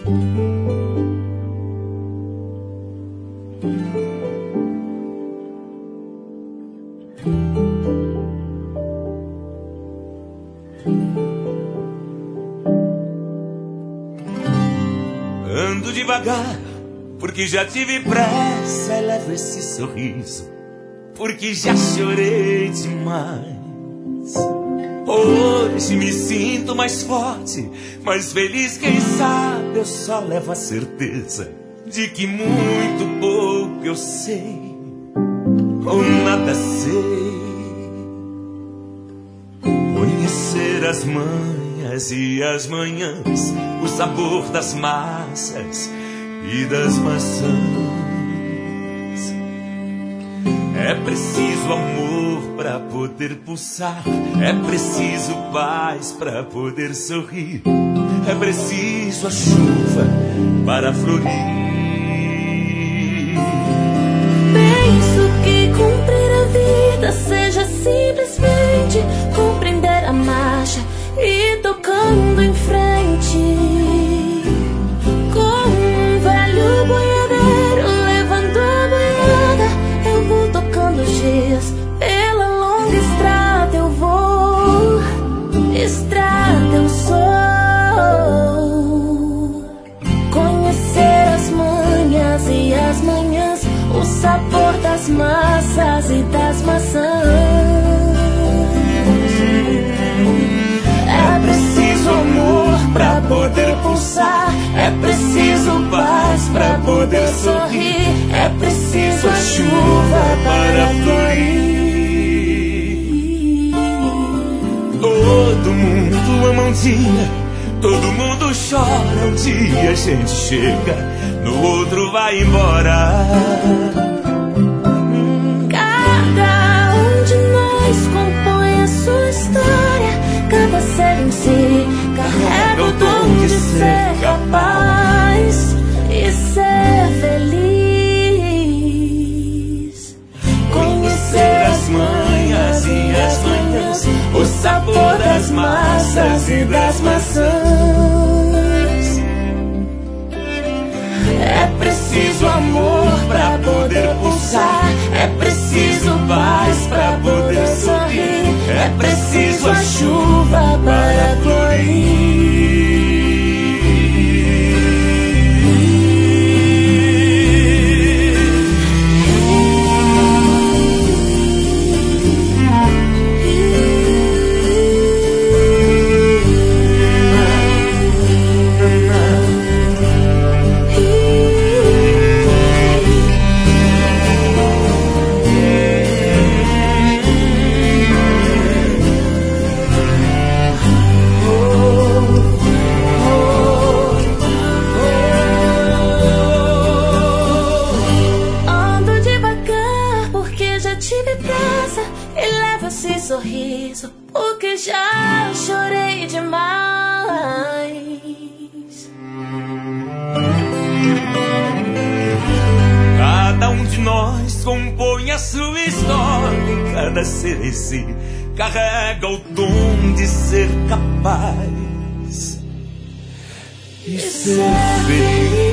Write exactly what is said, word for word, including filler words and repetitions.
Ando devagar, porque já tive pressa, levo esse sorriso, porque já chorei demais. Hoje me sinto mais forte, mais feliz, quem sabe eu só levo a certeza de que muito pouco eu sei, ou nada sei. Conhecer as manhas e as manhãs, o sabor das massas e das maçãs. É preciso amor para poder pulsar, é preciso paz para poder sorrir, é preciso a chuva para florir. Penso que cumprir a vida seja simplesmente compreender a marcha e tocando em frente, como um velho boiadeiro levando a boiada. Eu vou tocando os dias, pela longa estrada eu vou, estrada eu sou. Conhecer as manhas e as manhãs, o sabor das massas e das maçãs. É preciso amor pra poder pulsar, é preciso paz pra poder sorrir, é preciso a chuva para florir. Todo mundo ama um dia, todo mundo chora um dia, a gente chega, no outro vai embora. Cada um de nós compõe a sua história, cada ser em si carrega o dom de ser capaz e ser feliz. Conhecer as manhas e as manhãs, o sabor das massas e das maçãs. É preciso amor pra poder pulsar, é preciso paz pra poder sorrir, é preciso a chuva para florir. Sorriso, porque já chorei demais. Cada um de nós compõe a sua história, e cada ser em si carrega o dom de ser capaz e ser feliz.